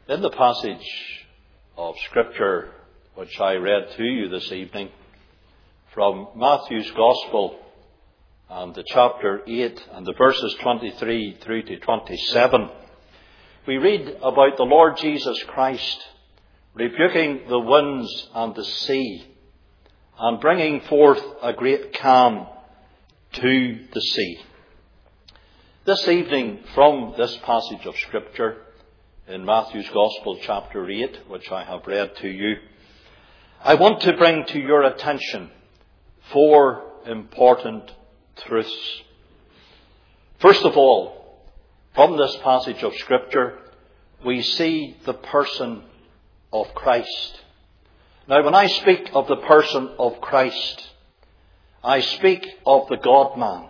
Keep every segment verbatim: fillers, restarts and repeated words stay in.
In the passage of Scripture which I read to you this evening from Matthew's Gospel and the chapter eight and the verses twenty-three through to twenty-seven, we read about the Lord Jesus Christ rebuking the winds and the sea and bringing forth a great calm to the sea. This evening, from this passage of Scripture in Matthew's Gospel chapter eight, which I have read to you, I want to bring to your attention four important truths. First of all, from this passage of Scripture, we see the person of Christ. Now, when I speak of the person of Christ, I speak of the God-man.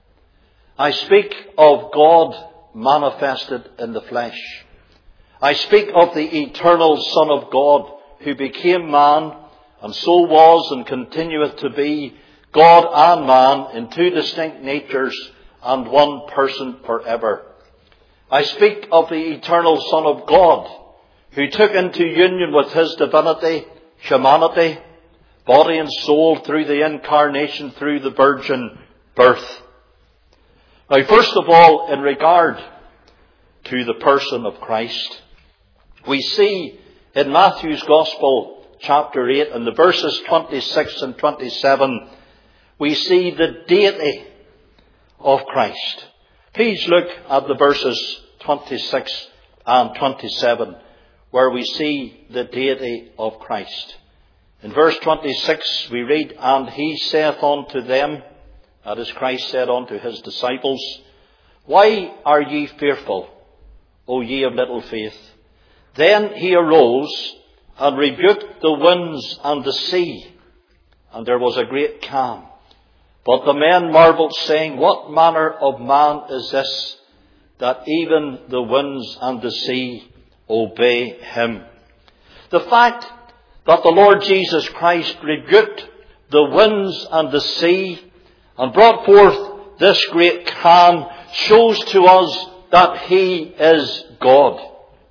I speak of God manifested in the flesh. I speak of the eternal Son of God who became man and so was and continueth to be God and man in two distinct natures and one person forever. I speak of the eternal Son of God who took into union with his divinity, humanity, body and soul through the incarnation, through the virgin birth. Now, first of all, in regard to the person of Christ, we see in Matthew's Gospel, chapter eight, and the verses twenty-six and twenty-seven, we see the deity of Christ. Please look at the verses twenty-six and twenty-seven, where we see the deity of Christ. In verse twenty-six, we read, "And he saith unto them," that is, Christ said unto his disciples, "Why are ye fearful, O ye of little faith? Then he arose and rebuked the winds and the sea, and there was a great calm. But the men marveled, saying, What manner of man is this, that even the winds and the sea obey him?" The fact that the Lord Jesus Christ rebuked the winds and the sea and brought forth this great calm shows to us that he is God.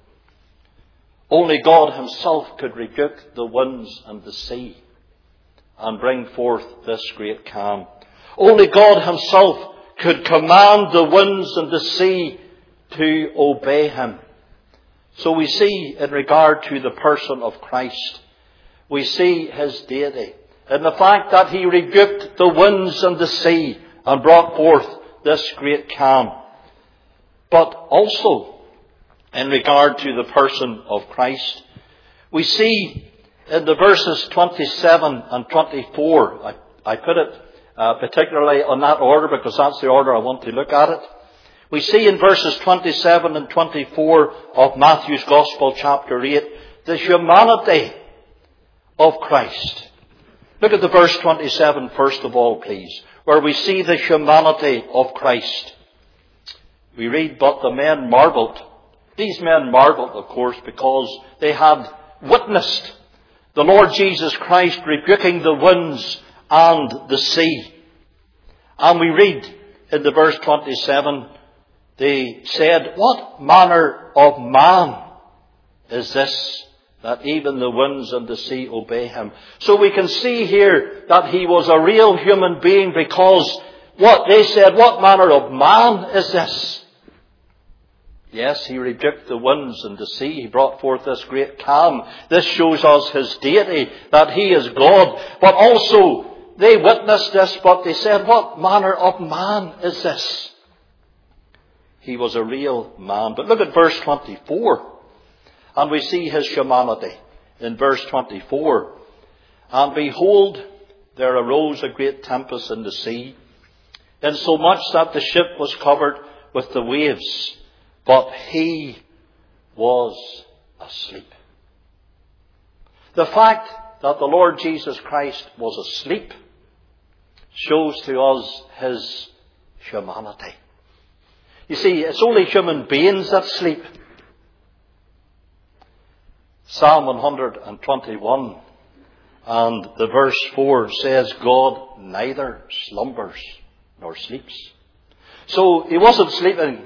Only God himself could rebuke the winds and the sea and bring forth this great calm. Only God himself could command the winds and the sea to obey him. So we see, in regard to the person of Christ, we see his deity in the fact that he rebuked the winds and the sea and brought forth this great calm. But also, in regard to the person of Christ, we see in the verses twenty-seven and twenty-four, I, I put it uh, particularly on that order because that's the order I want to look at it. We see in verses twenty-seven and twenty-four of Matthew's Gospel chapter eight, the humanity of Christ. Look at the verse twenty-seven first of all, please, where we see the humanity of Christ. We read, "But the men marveled." These men marveled, of course, because they had witnessed the Lord Jesus Christ rebuking the winds and the sea. And we read in the verse twenty-seven, they said, "What manner of man is this, that even the winds and the sea obey him?" So we can see here that he was a real human being, because what they said, "What manner of man is this?" Yes, he rebuked the winds and the sea. He brought forth this great calm. This shows us his deity, that he is God. But also, they witnessed this, but they said, "What manner of man is this?" He was a real man. But look at verse twenty-four. And we see his humanity in verse twenty-four. "And behold, there arose a great tempest in the sea, insomuch that the ship was covered with the waves. But he was asleep." The fact that the Lord Jesus Christ was asleep shows to us his humanity. You see, it's only human beings that sleep. Psalm one twenty-one and the verse four says, "God neither slumbers nor sleeps." So he wasn't sleeping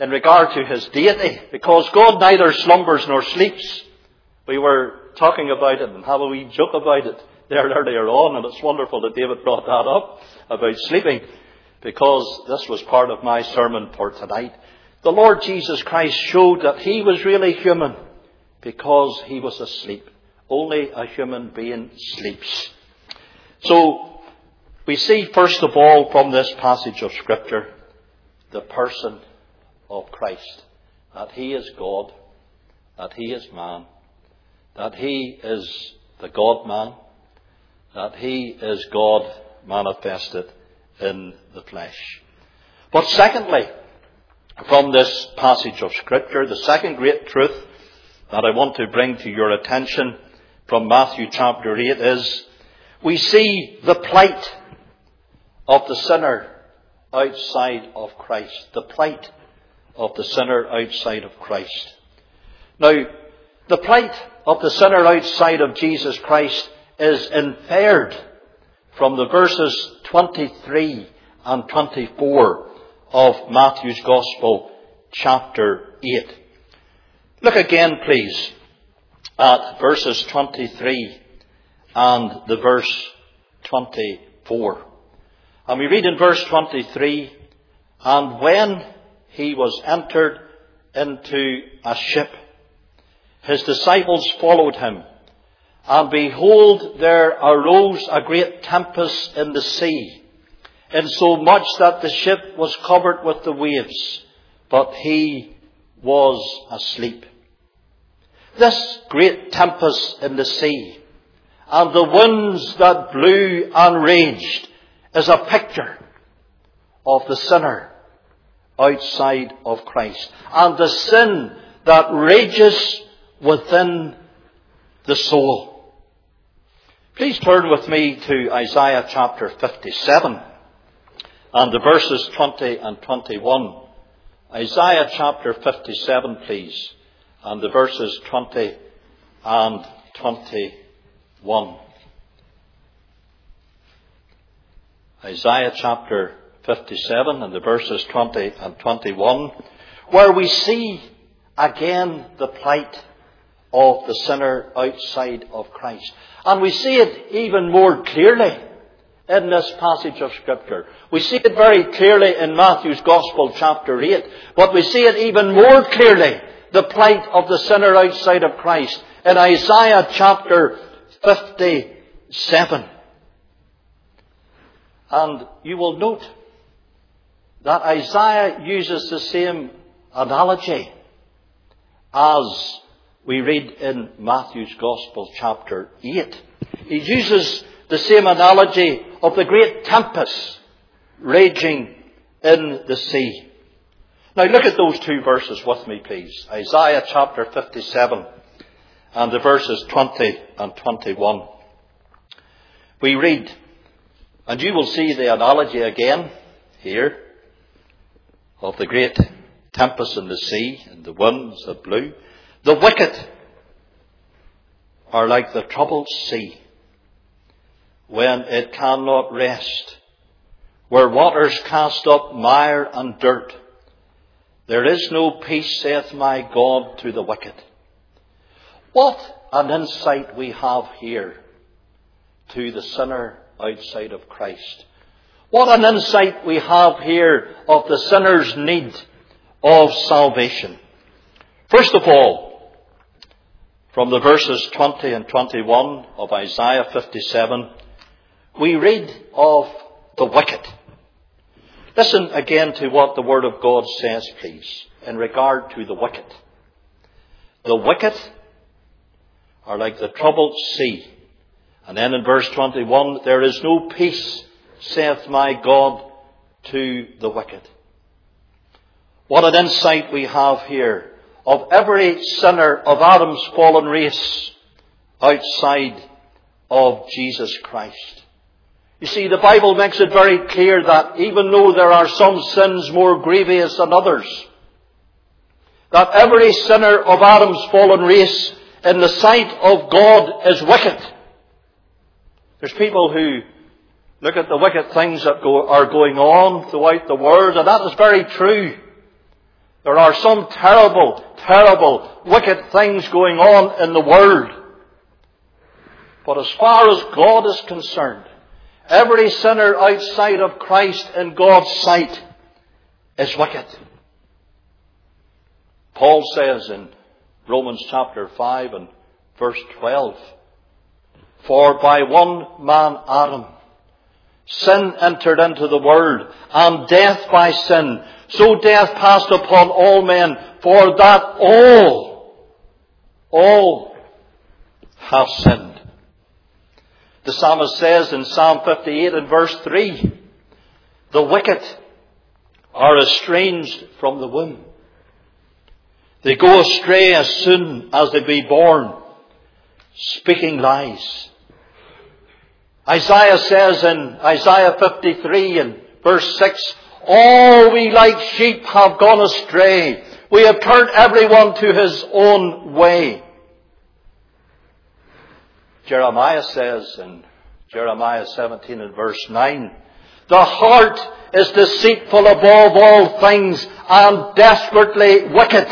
in regard to his deity, because God neither slumbers nor sleeps. We were talking about it and have a wee joke about it there earlier on, and it's wonderful that David brought that up about sleeping, because this was part of my sermon for tonight. The Lord Jesus Christ showed that he was really human because he was asleep. Only a human being sleeps. So, we see first of all from this passage of Scripture the person of Christ. That he is God, that he is man, that he is the God-man, that he is God manifested in the flesh. But secondly, from this passage of Scripture, the second great truth that I want to bring to your attention from Matthew chapter eight is, we see the plight of the sinner outside of Christ. The plight of the sinner outside of Christ. Now, the plight of the sinner outside of Jesus Christ is inferred from the verses twenty-three and twenty-four of Matthew's Gospel, chapter eight. Look again, please, at verses twenty-three and the verse twenty-four. And we read in verse twenty-three, "And when he was entered into a ship, his disciples followed him. And behold, there arose a great tempest in the sea, insomuch that the ship was covered with the waves, but he was asleep." This great tempest in the sea and the winds that blew and raged is a picture of the sinner outside of Christ and the sin that rages within the soul. Please turn with me to Isaiah chapter fifty-seven and the verses twenty and twenty-one. Isaiah chapter fifty-seven, please, and the verses twenty and twenty-one. Isaiah chapter fifty-seven and the verses twenty and twenty-one, where we see again the plight of the sinner outside of Christ. And we see it even more clearly in this passage of Scripture. We see it very clearly in Matthew's Gospel, chapter eight, but we see it even more clearly, the plight of the sinner outside of Christ, in Isaiah chapter fifty-seven. And you will note that Isaiah uses the same analogy as we read in Matthew's Gospel, chapter eight. He uses the same analogy of the great tempest raging in the sea. Now look at those two verses with me, please. Isaiah chapter fifty-seven and the verses twenty and twenty-one. We read, and you will see the analogy again here of the great tempest in the sea and the winds that blew. "The wicked are like the troubled sea, when it cannot rest, where waters cast up mire and dirt. There is no peace, saith my God, to the wicked." What an insight we have here to the sinner outside of Christ. What an insight we have here of the sinner's need of salvation. First of all, from the verses twenty and twenty-one of Isaiah fifty-seven, we read of the wicked. Listen again to what the Word of God says, please, in regard to the wicked. "The wicked are like the troubled sea." And then in verse twenty-one, "There is no peace, saith my God, to the wicked." What an insight we have here of every sinner of Adam's fallen race outside of Jesus Christ. You see, the Bible makes it very clear that even though there are some sins more grievous than others, that every sinner of Adam's fallen race in the sight of God is wicked. There's people who look at the wicked things that go, are going on throughout the world, and that is very true. There are some terrible, terrible, wicked things going on in the world. But as far as God is concerned, every sinner outside of Christ in God's sight is wicked. Paul says in Romans chapter five and verse twelve, "For by one man Adam, sin entered into the world, and death by sin. So death passed upon all men, for that all, all have sinned." The psalmist says in Psalm fifty-eight and verse three, "The wicked are estranged from the womb. They go astray as soon as they be born, speaking lies." Isaiah says in Isaiah fifty-three and verse six, "All we like sheep have gone astray. We have turned everyone to his own way." Jeremiah says in Jeremiah seventeen and verse nine, "The heart is deceitful above all things and desperately wicked."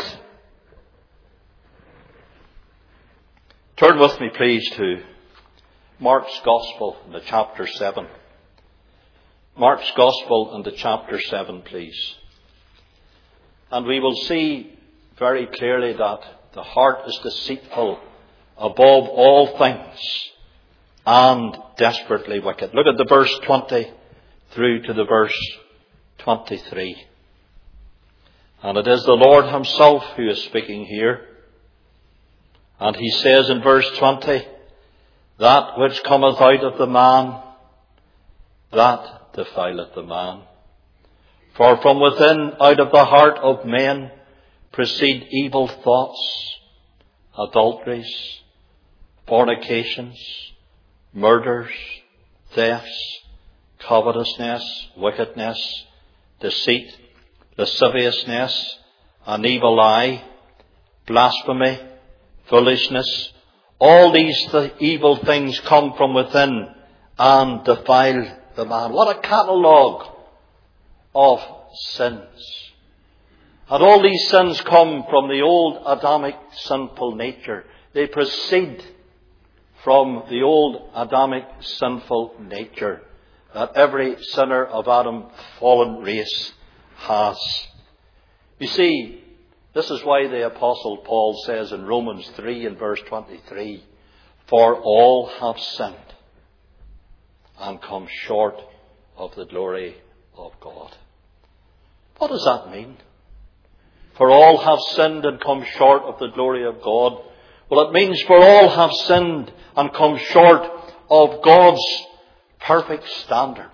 Turn with me, please, to Mark's Gospel in the chapter seven. Mark's Gospel in the chapter seven, please. And we will see very clearly that the heart is deceitful above all things and desperately wicked. Look at the verse twenty through to the verse twenty-three. And it is the Lord himself who is speaking here. And he says in verse twenty, "That which cometh out of the man, that defileth the man. For from within, out of the heart of men, proceed evil thoughts, adulteries, fornications, murders, thefts, covetousness, wickedness, deceit, lasciviousness, an evil eye, blasphemy, foolishness. All these th- evil things come from within and defile the man." What a catalogue of sins. And all these sins come from the old Adamic sinful nature. They proceed from the old Adamic sinful nature that every sinner of Adam fallen race has. You see, this is why the Apostle Paul says in Romans three and verse twenty-three, "For all have sinned and come short of the glory of God." What does that mean? For all have sinned and come short of the glory of God. Well, it means for all have sinned and come short of God's perfect standard.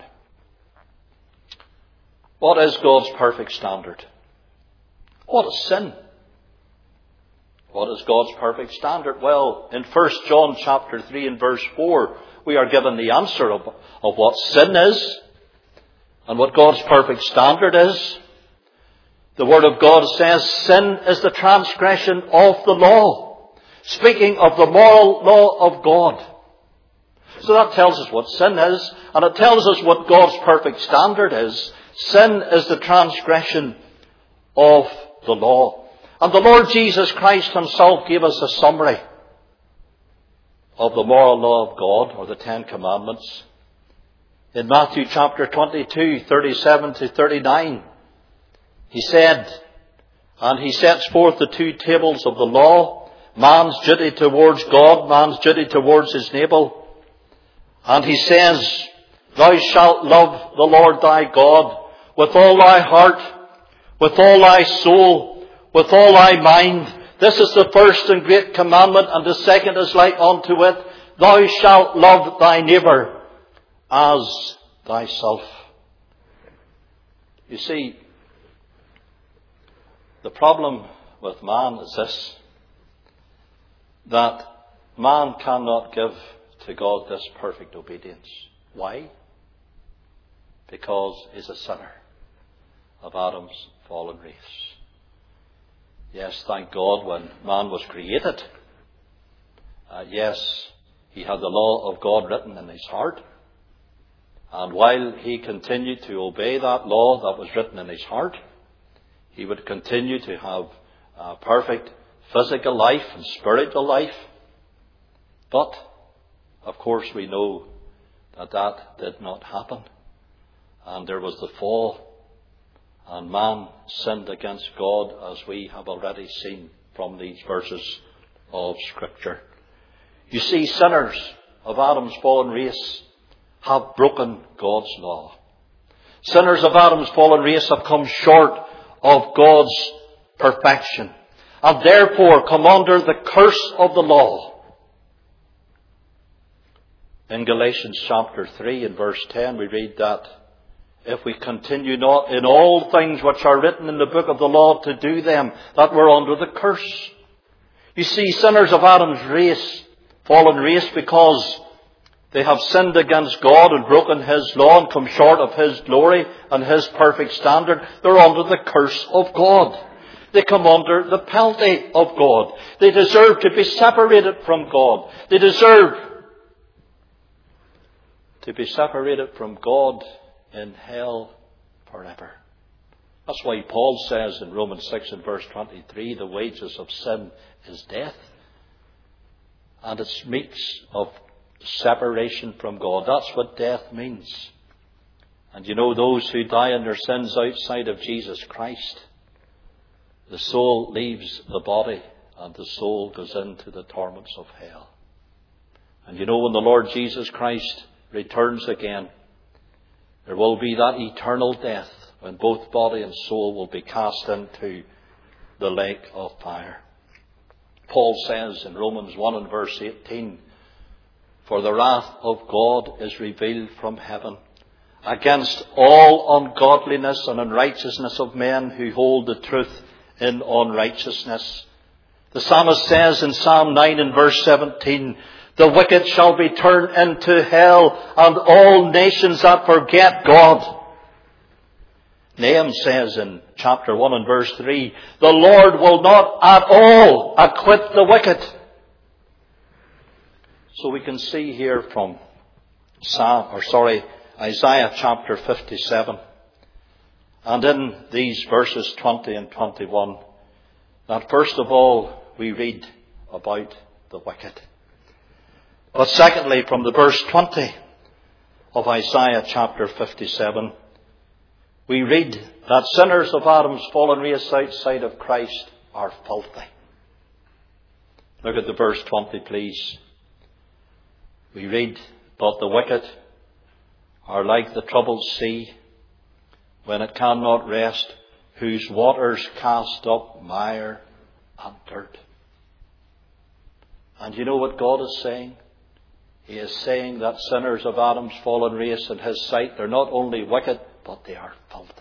What is God's perfect standard? What is sin? What is God's perfect standard? Well, in First John chapter three and verse four, we are given the answer of, of what sin is and what God's perfect standard is. The Word of God says sin is the transgression of the law, speaking of the moral law of God. So that tells us what sin is, and it tells us what God's perfect standard is. Sin is the transgression of the law. And the Lord Jesus Christ himself gave us a summary of the moral law of God, or the Ten Commandments. In Matthew chapter twenty-two, thirty-seven to thirty-nine, he said, and he sets forth the two tables of the law, man's duty towards God, man's duty towards his neighbour. And he says, "Thou shalt love the Lord thy God with all thy heart, with all thy soul, with all thy mind. This is the first and great commandment, and the second is like unto it. Thou shalt love thy neighbour as thyself." You see, the problem with man is this, that man cannot give to God this perfect obedience. Why? Because he's a sinner of Adam's fallen race. Yes, thank God, when man was created, uh, yes, he had the law of God written in his heart. And while he continued to obey that law that was written in his heart, he would continue to have a perfect physical life and spiritual life. But, of course, we know that that did not happen. And there was the fall. And man sinned against God, as we have already seen from these verses of Scripture. You see, sinners of Adam's fallen race have broken God's law. Sinners of Adam's fallen race have come short of God's perfection, and therefore come under the curse of the law. In Galatians chapter three and verse ten we read that if we continue not in all things which are written in the book of the law to do them, that we're under the curse. You see, sinners of Adam's race, fallen race, because they have sinned against God and broken His law and come short of His glory and His perfect standard, they're under the curse of God. They come under the penalty of God. They deserve to be separated from God. They deserve to be separated from God in hell forever. That's why Paul says in Romans six and verse twenty-three, the wages of sin is death. And it speaks of separation from God. That's what death means. And you know, those who die in their sins outside of Jesus Christ, the soul leaves the body and the soul goes into the torments of hell. And you know, when the Lord Jesus Christ returns again, there will be that eternal death when both body and soul will be cast into the lake of fire. Paul says in Romans one and verse eighteen, for the wrath of God is revealed from heaven against all ungodliness and unrighteousness of men who hold the truth in unrighteousness. The psalmist says in Psalm nine and verse seventeen, the wicked shall be turned into hell, and all nations that forget God. Nahum says in chapter one and verse three, the Lord will not at all acquit the wicked. So we can see here from Psalm, or sorry, Isaiah chapter fifty-seven, and in these verses twenty and twenty-one, that first of all we read about the wicked. But secondly, from the verse twenty of Isaiah chapter fifty-seven, we read that sinners of Adam's fallen race outside of Christ are filthy. Look at the verse twenty, please. We read, but the wicked are like the troubled sea, when it cannot rest, whose waters cast up mire and dirt. And you know what God is saying? He is saying that sinners of Adam's fallen race in His sight, they're not only wicked, but they are filthy.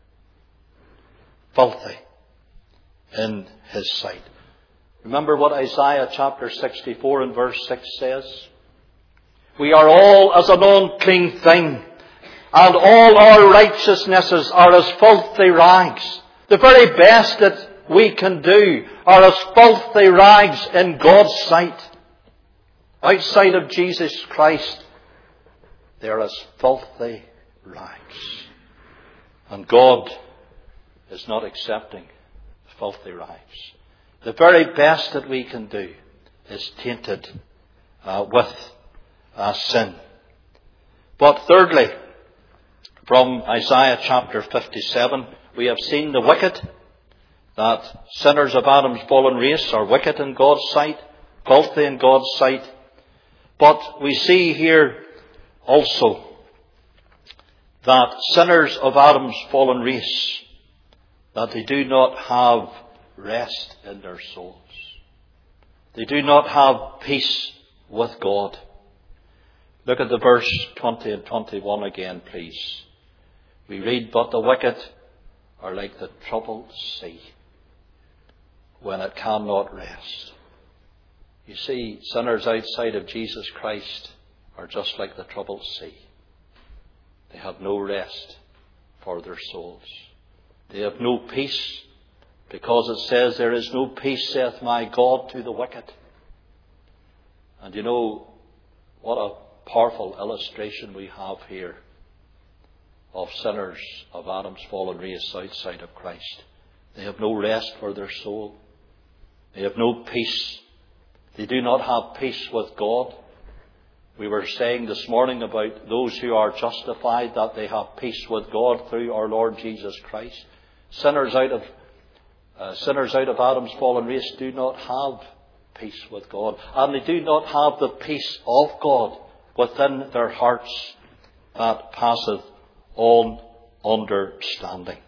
Filthy in His sight. Remember what Isaiah chapter sixty-four and verse six says? We are all as an unclean thing, and all our righteousnesses are as filthy rags. The very best that we can do are as filthy rags in God's sight. Outside of Jesus Christ, they are as filthy rags. And God is not accepting filthy rags. The very best that we can do is tainted uh, with uh, sin. But thirdly, from Isaiah chapter fifty-seven, we have seen the wicked, that sinners of Adam's fallen race are wicked in God's sight, filthy in God's sight. But we see here also that sinners of Adam's fallen race, that they do not have rest in their souls. They do not have peace with God. Look at the verse twenty and twenty-one again, please. We read, but the wicked are like the troubled sea, when it cannot rest. You see, sinners outside of Jesus Christ are just like the troubled sea. They have no rest for their souls. They have no peace, because it says, there is no peace, saith my God, to the wicked. And you know, what a powerful illustration we have here of sinners of Adam's fallen race outside of Christ. They have no rest for their soul. They have no peace. They do not have peace with God. We were saying this morning about those who are justified, that they have peace with God through our Lord Jesus Christ. Sinners out of uh, sinners out of Adam's fallen race do not have peace with God, and they do not have the peace of God within their hearts that passeth all understanding.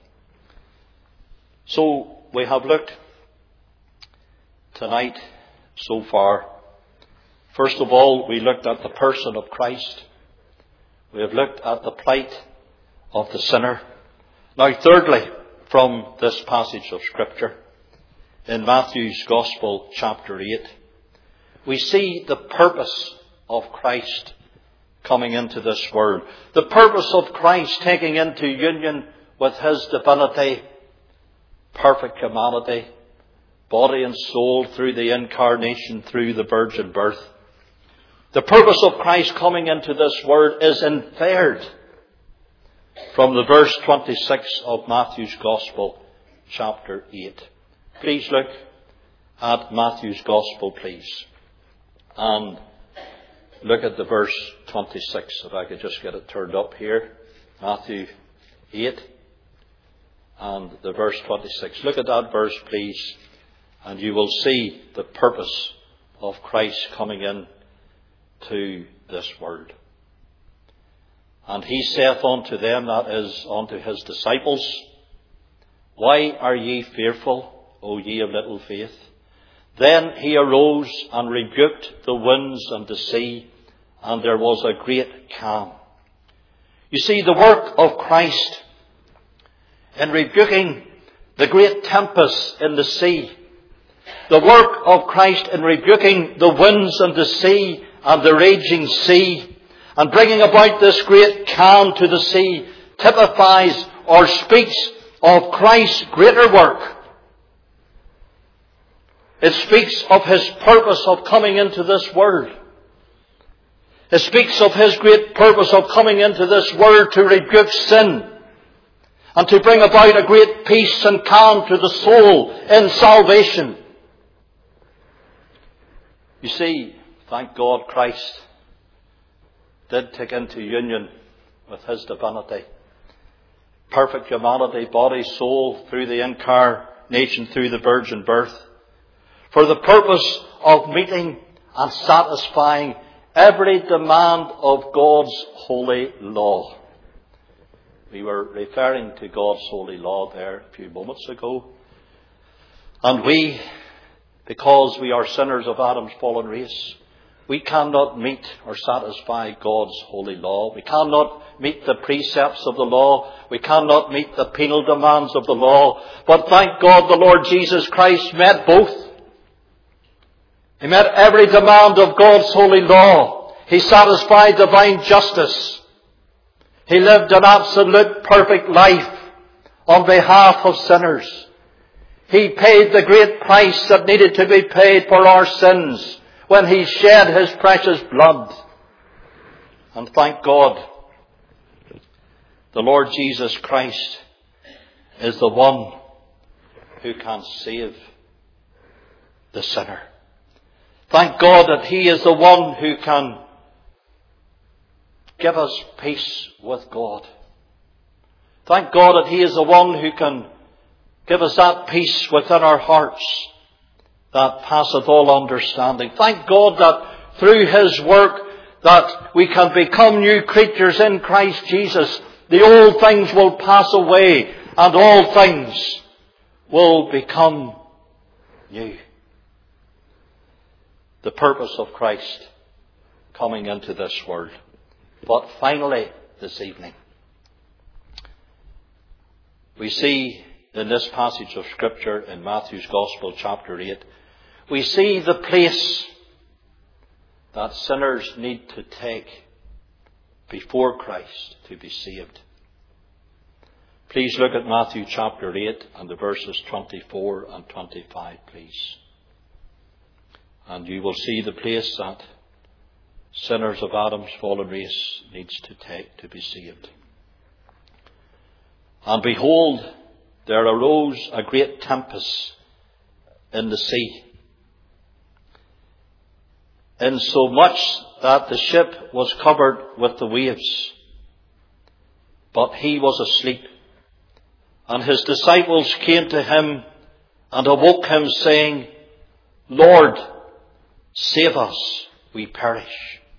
So we have looked tonight so far. First of all, we looked at the person of Christ. We have looked at the plight of the sinner. Now, thirdly, from this passage of Scripture, in Matthew's Gospel, chapter eight, we see the purpose of Christ coming into this world. The purpose of Christ taking into union with his divinity, perfect humanity, body and soul, through the incarnation, through the virgin birth. The purpose of Christ coming into this world is inferred from the verse twenty-six of Matthew's Gospel, chapter eight. Please look at Matthew's Gospel, please. And look at the verse twenty-six, if I could just get it turned up here. Matthew eight and the verse twenty-six. Look at that verse, please, and you will see the purpose of Christ coming in to this world. And he saith unto them, that is, unto his disciples, Why are ye fearful, O ye of little faith? Then he arose and rebuked the winds and the sea, and there was a great calm. You see, the work of Christ in rebuking the great tempest in the sea, the work of Christ in rebuking the winds and the sea and the raging sea, and bringing about this great calm to the sea, typifies or speaks of Christ's greater work. It speaks of his purpose of coming into this world. It speaks of his great purpose of coming into this world to rebuke sin and to bring about a great peace and calm to the soul in salvation. You see, thank God, Christ did take into union with his divinity, perfect humanity, body, soul, through the incarnation, through the virgin birth, for the purpose of meeting and satisfying every demand of God's holy law. We were referring to God's holy law there a few moments ago. And we, because we are sinners of Adam's fallen race, we cannot meet or satisfy God's holy law. We cannot meet the precepts of the law. We cannot meet the penal demands of the law. But thank God the Lord Jesus Christ met both. He met every demand of God's holy law. He satisfied divine justice. He lived an absolute perfect life on behalf of sinners. He paid the great price that needed to be paid for our sins when he shed his precious blood. And thank God, the Lord Jesus Christ is the one who can save the sinner. Thank God that he is the one who can give us peace with God. Thank God that he is the one who can give us that peace within our hearts that passeth all understanding. Thank God that through his work that we can become new creatures in Christ Jesus. The old things will pass away and all things will become new. The purpose of Christ coming into this world. But finally, this evening, we see in this passage of Scripture in Matthew's Gospel, chapter eight, we see the place that sinners need to take before Christ to be saved. Please look at Matthew chapter eight and the verses twenty-four and twenty-five, please. And you will see the place that sinners of Adam's fallen race needs to take to be saved. And behold, there arose a great tempest in the sea, insomuch that the ship was covered with the waves. But he was asleep. And his disciples came to him and awoke him, saying, Lord, save us, we perish.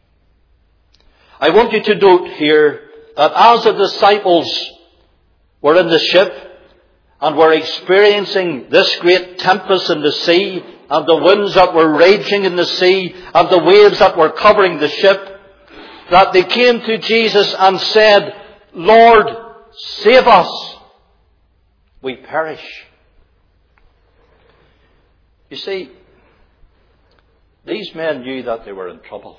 I want you to note here that as the disciples were in the ship and were experiencing this great tempest in the sea, and the winds that were raging in the sea, and the waves that were covering the ship, that they came to Jesus and said, Lord, save us, we perish. You see, these men knew that they were in trouble.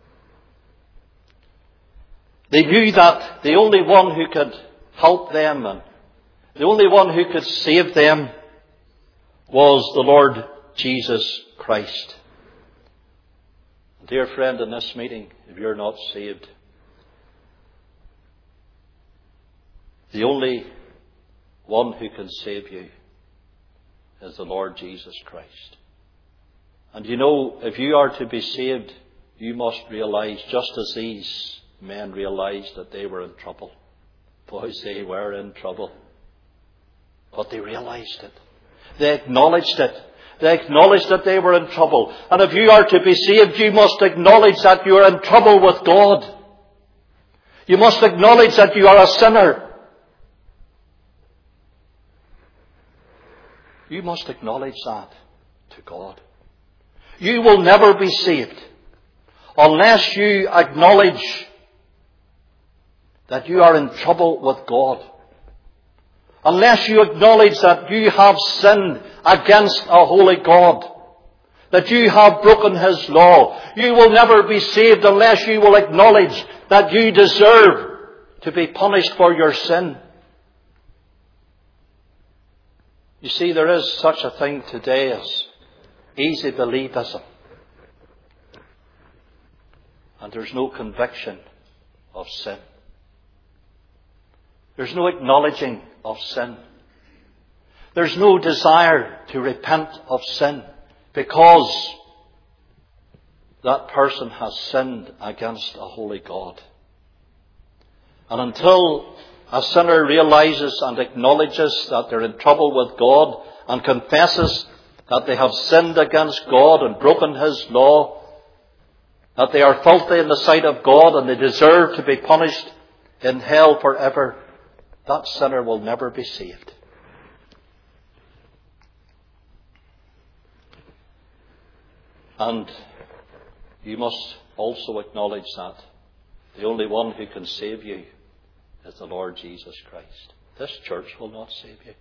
They knew that the only one who could help them and the only one who could save them was the Lord Jesus Christ. Dear friend, in this meeting, if you're not saved, the only one who can save you is the Lord Jesus Christ. And you know, if you are to be saved, you must realize, just as these men realized, that they were in trouble. Boys, they were in trouble. But they realized it. They acknowledged it. They acknowledged that they were in trouble. And if you are to be saved, you must acknowledge that you are in trouble with God. You must acknowledge that you are a sinner. You must acknowledge that to God. You will never be saved unless you acknowledge that you are in trouble with God. Unless you acknowledge that you have sinned against a holy God. That you have broken His law. You will never be saved unless you will acknowledge that you deserve to be punished for your sin. You see, there is such a thing today as easy believism. And there's no conviction of sin. There's no acknowledging of sin. There's no desire to repent of sin because that person has sinned against a holy God. And until a sinner realizes and acknowledges that they're in trouble with God and confesses that they have sinned against God and broken His law, that they are filthy in the sight of God and they deserve to be punished in hell forever, that sinner will never be saved. And you must also acknowledge that the only one who can save you is the Lord Jesus Christ. This church will not save you.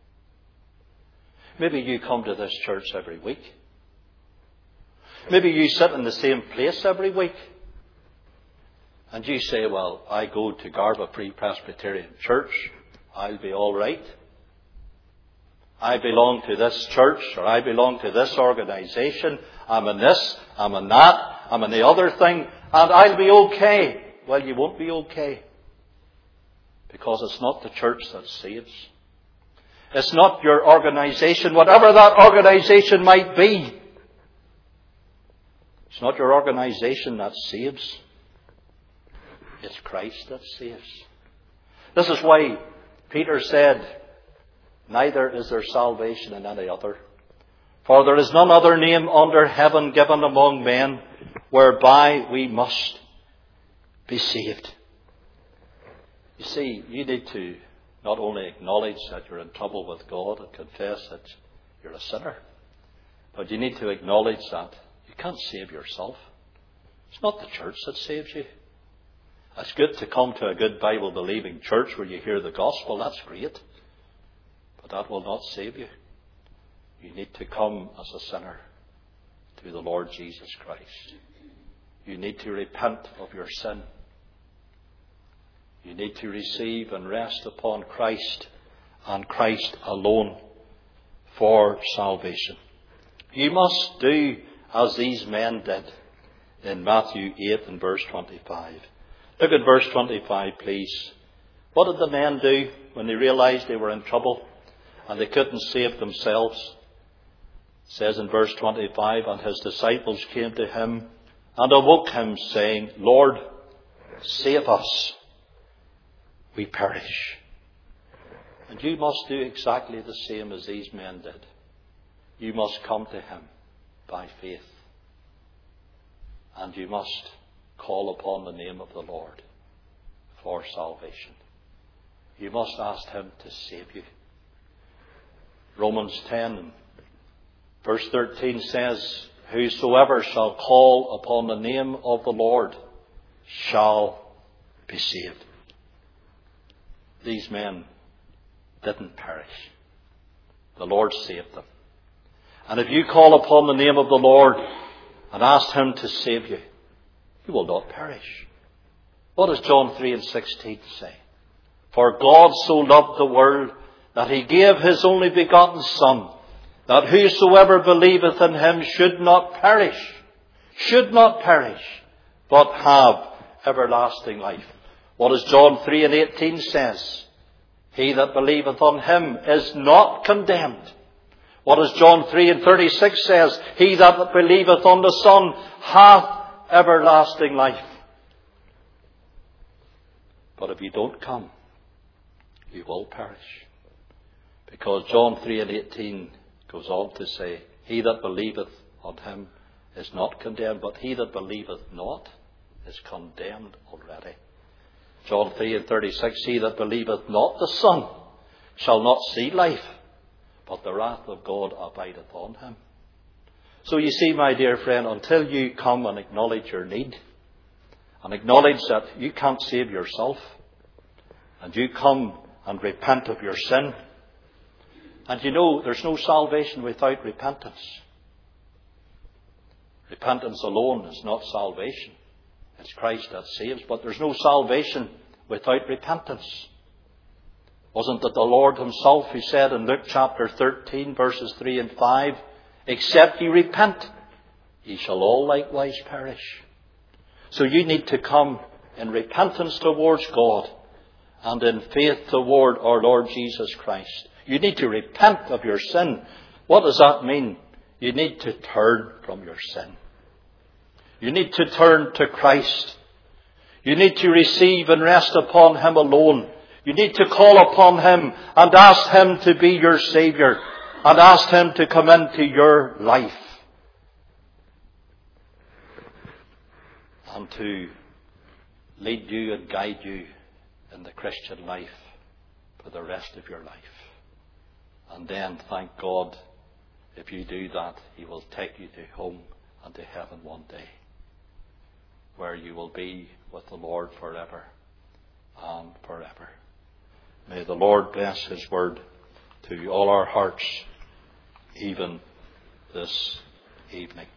Maybe you come to this church every week. Maybe you sit in the same place every week. And you say, well, I go to Garba Free Presbyterian Church. I'll be all right. I belong to this church, or I belong to this organisation. I'm in this, I'm in that, I'm in the other thing, and I'll be okay. Well, you won't be okay. Because it's not the church that saves. It's not your organisation, whatever that organisation might be. It's not your organisation that saves. It's Christ that saves. This is why Peter said, neither is there salvation in any other. For there is none other name under heaven given among men whereby we must be saved. You see, you need to not only acknowledge that you're in trouble with God and confess that you're a sinner, but you need to acknowledge that you can't save yourself. It's not the church that saves you. It's good to come to a good Bible-believing church where you hear the gospel. That's great. But that will not save you. You need to come as a sinner to the Lord Jesus Christ. You need to repent of your sin. You need to receive and rest upon Christ and Christ alone for salvation. You must do as these men did in Matthew eight and verse twenty-five. Look at verse twenty-five, please. What did the men do when they realized they were in trouble? and they couldn't save themselves. It says in verse twenty-five, and his disciples came to him and awoke him, saying, Lord, save us, we perish. And you must do exactly the same as these men did. You must come to him by faith. And you must call upon the name of the Lord for salvation. You must ask him to save you. Romans ten, verse thirteen says, whosoever shall call upon the name of the Lord shall be saved. These men didn't perish. The Lord saved them. And if you call upon the name of the Lord and ask him to save you, you will not perish. What does John three and sixteen say? For God so loved the world that he gave his only begotten Son, that whosoever believeth in him should not perish, should not perish, but have everlasting life. What does John three and eighteen says? He that believeth on him is not condemned. What does John three and thirty-six says? He that believeth on the Son hath everlasting life. But if you don't come, you will perish. Because John three and eighteen goes on to say, he that believeth on him is not condemned, but he that believeth not is condemned already. John three and thirty-six, he that believeth not the Son shall not see life, but the wrath of God abideth on him. So you see, my dear friend, until you come and acknowledge your need, and acknowledge that you can't save yourself, and you come and repent of your sin, and you know there's no salvation without repentance. Repentance alone is not salvation. It's Christ that saves, but there's no salvation without repentance. Wasn't it the Lord himself who said in Luke chapter thirteen, verses three and five, except ye repent, ye shall all likewise perish. So you need to come in repentance towards God and in faith toward our Lord Jesus Christ. You need to repent of your sin. What does that mean? You need to turn from your sin. You need to turn to Christ. You need to receive and rest upon him alone. You need to call upon him and ask him to be your Saviour and ask him to come into your life and to lead you and guide you in the Christian life for the rest of your life. And then, thank God, if you do that, he will take you to home and to heaven one day, where you will be with the Lord forever and forever. May the Lord bless his word to all our hearts, even this evening.